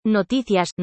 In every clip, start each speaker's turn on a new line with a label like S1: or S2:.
S1: Noticias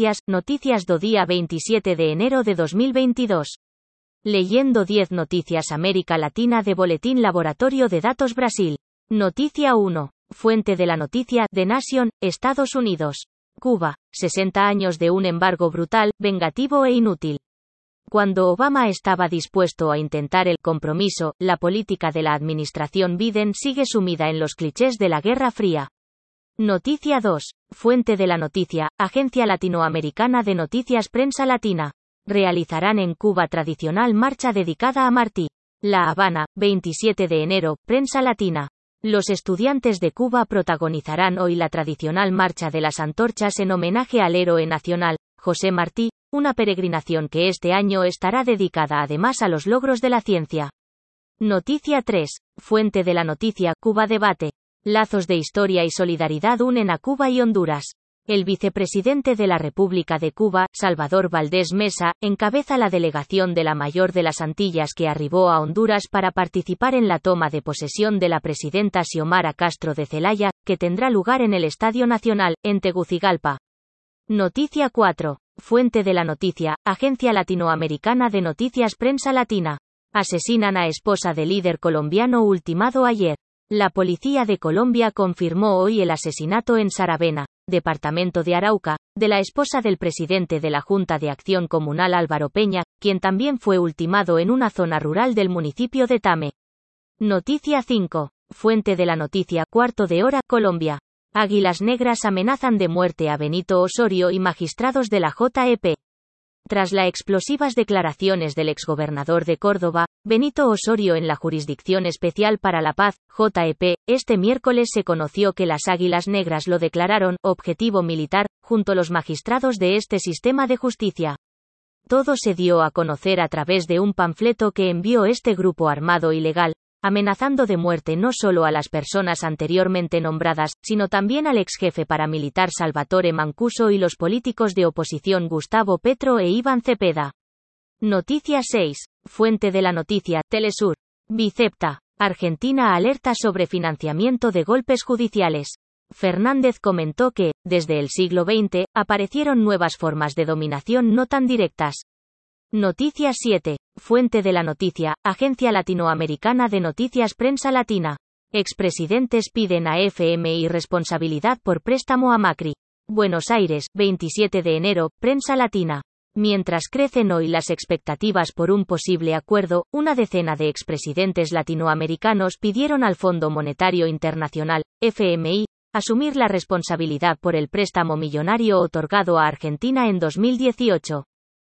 S1: do día 27 de enero de 2022. Leyendo 10 noticias América Latina de Boletín Laboratorio de Datos Brasil. Noticia 1. Fuente de la noticia, The Nation, Estados Unidos. Cuba, 60 años de un embargo brutal, vengativo e inútil. Cuando Obama estaba dispuesto a intentar el compromiso, la política de la administración Biden sigue sumida en los clichés de la Guerra Fría. Noticia 2. Fuente de la noticia, Agencia Latinoamericana de Noticias Prensa Latina. Realizarán en Cuba tradicional marcha dedicada a Martí. La Habana, 27 de enero, Prensa Latina. Los estudiantes de Cuba protagonizarán hoy la tradicional marcha de las antorchas en homenaje al héroe nacional, José Martí, una peregrinación que este año estará dedicada además a los logros de la ciencia. Noticia 3. Fuente de la noticia, Cuba Debate. Lazos de historia y solidaridad unen a Cuba y Honduras. El vicepresidente de la República de Cuba, Salvador Valdés Mesa, encabeza la delegación de la mayor de las Antillas que arribó a Honduras para participar en la toma de posesión de la presidenta Xiomara Castro de Celaya, que tendrá lugar en el Estadio Nacional, en Tegucigalpa. Noticia 4. Fuente de la noticia, Agencia Latinoamericana de Noticias Prensa Latina. Asesinan a esposa de líder colombiano ultimado ayer. La policía de Colombia confirmó hoy el asesinato en Saravena, departamento de Arauca, de la esposa del presidente de la Junta de Acción Comunal Álvaro Peña, quien también fue ultimado en una zona rural del municipio de Tame. Noticia 5. Fuente de la noticia, cuarto de hora, Colombia. Águilas Negras amenazan de muerte a Benito Osorio y magistrados de la JEP. Tras las explosivas declaraciones del exgobernador de Córdoba, Benito Osorio en la Jurisdicción Especial para la Paz, JEP, este miércoles se conoció que las Águilas Negras lo declararon objetivo militar, junto a los magistrados de este sistema de justicia. Todo se dio a conocer a través de un panfleto que envió este grupo armado ilegal, amenazando de muerte no solo a las personas anteriormente nombradas, sino también al exjefe paramilitar Salvatore Mancuso y los políticos de oposición Gustavo Petro e Iván Cepeda. Noticia 6. Fuente de la noticia, Telesur. Bicepta. Argentina alerta sobre financiamiento de golpes judiciales. Fernández comentó que, desde el siglo XX, aparecieron nuevas formas de dominación no tan directas. Noticia 7. Fuente de la noticia, Agencia Latinoamericana de Noticias Prensa Latina. Expresidentes piden a FMI responsabilidad por préstamo a Macri. Buenos Aires, 27 de enero, Prensa Latina. Mientras crecen hoy las expectativas por un posible acuerdo, una decena de expresidentes latinoamericanos pidieron al Fondo Monetario Internacional, FMI, asumir la responsabilidad por el préstamo millonario otorgado a Argentina en 2018.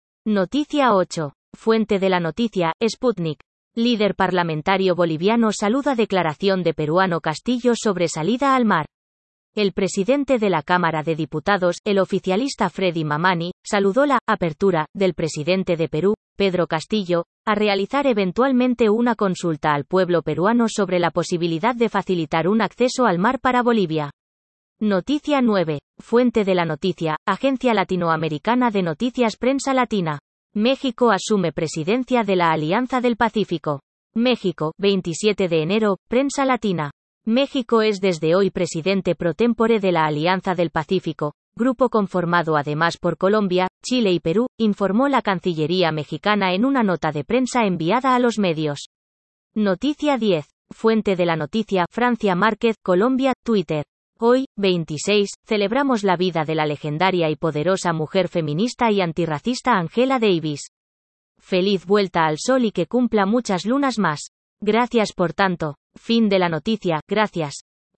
S1: Noticia 8. Fuente de la noticia, Sputnik. Líder parlamentario boliviano saluda declaración de peruano Castillo sobre salida al mar. El presidente de la Cámara de Diputados, el oficialista Freddy Mamani, saludó la apertura del presidente de Perú, Pedro Castillo, a realizar eventualmente una consulta al pueblo peruano sobre la posibilidad de facilitar un acceso al mar para Bolivia. Noticia 9. Fuente de la noticia, Agencia Latinoamericana de Noticias Prensa Latina. México asume presidencia de la Alianza del Pacífico. México, 27 de enero, Prensa Latina. México es desde hoy presidente pro tempore de la Alianza del Pacífico, grupo conformado además por Colombia, Chile y Perú, informó la Cancillería mexicana en una nota de prensa enviada a los medios. Noticia 10. Fuente de la noticia, Francia Márquez, Colombia, Twitter. Hoy, 26, celebramos la vida de la legendaria y poderosa mujer feminista y antirracista Angela Davis. Feliz vuelta al sol y que cumpla muchas lunas más. Gracias por tanto. Fin de la noticia, gracias.